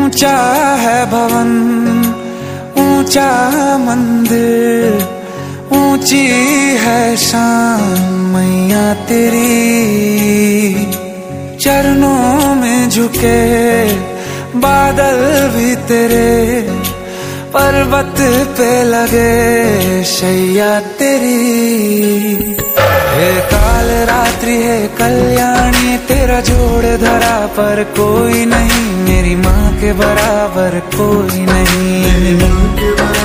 ऊंचा है भवन, ऊंचा मंदिर, ऊंची है शान मैया तेरी। चरणों में झुके बादल भी तेरे, पर्वत पे लगे शैया तेरी। हे काल रात्रि है कल्याणी, तेरा जोड़ धरा पर कोई नहीं, मेरी माँ के बराबर कोई नहीं।